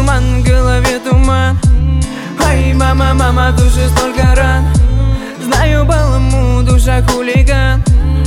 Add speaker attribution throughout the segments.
Speaker 1: дурман, в голове туман. Ай, мама, мама, в душе столько ран. Знаю, баламу, душа хулиган.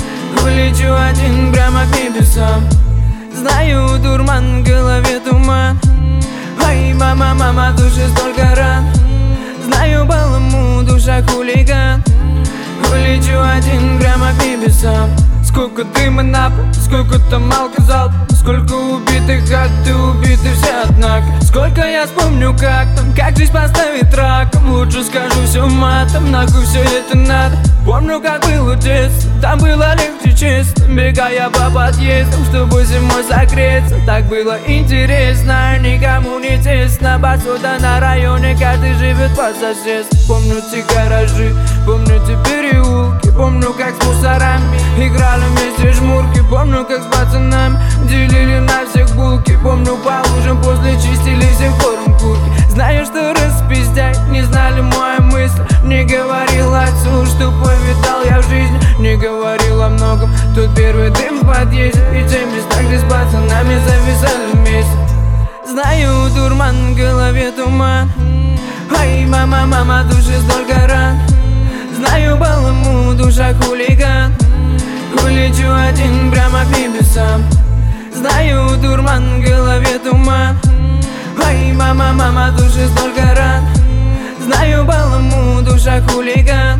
Speaker 1: Улечу один прямо к небесам. Знаю, дурман, в голове туман. Ай, мама, мама, в душе столько ран. Знаю, баламу, душа хулиган. Улечу один прямо к небесам. Сколько дыма на пол, сколько там алкозал, сколько убитых, как ты убиты все однако. Сколько я вспомню, как там, как жизнь поставить раком. Лучше скажу все матом, нахуй все это надо. Помню, как было детство, там было легче чисто. Бегая по подъездам, чтобы зимой согреться. Так было интересно, никому не тесно. Посуда на районе, каждый живет по соседству. Помню те гаражи, помню те переулки. Помню, как с мусорами играли вместе жмурки. Помню, как с пацанами делили на всех булки. Помню, по лужам после чистили всем хором курки. Знаю, что распиздяй, не знали мои мысли. Не говорил отцу, что повидал я в жизни. Не говорил о многом, тут первый дым в подъезде. И те места, где с пацанами зависали вместе. Знаю, дурман, в голове туман. Ай, мама, мама, в душе столько ран. Знаю, баламу, душа хулиган. Улечу один прямо к небесам. Знаю, дурман, в голове туман. Ай, мама, мама, в душе столько ран. Знаю, баламу, душа хулиган.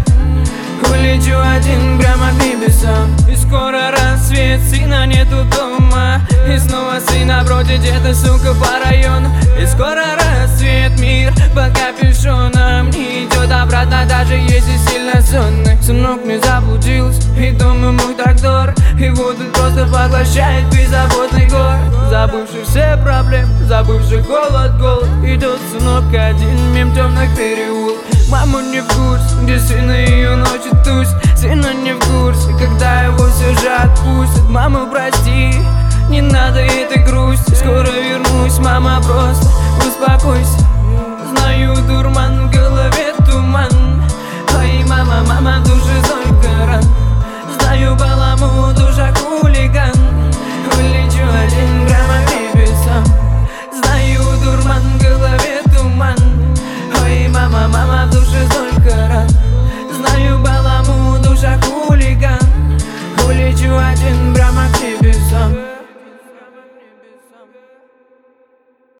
Speaker 1: Улечу один прямо к небесам. И скоро рассвет, сына нету дома. И снова сына бродит где-то, сука, по району. И скоро рассвет, мир под капюшоном. Не идет обратно, даже если сильно сонный. Сынок не заблудился, и дом ему так дорог. И вот он просто поглощает беззаботный город. Забывший все проблемы, забывший голод. Идет сынок один, мимо темных переулков. Мама не в курсе, где сын ее ночью тусит. Сына не в курсе, когда его все же отпустят. Мама, прости, не надо этой грусти. Скоро вернусь, мама, просто успокойся. Знаю, дурман, в голове туман. Ай, мама, мама,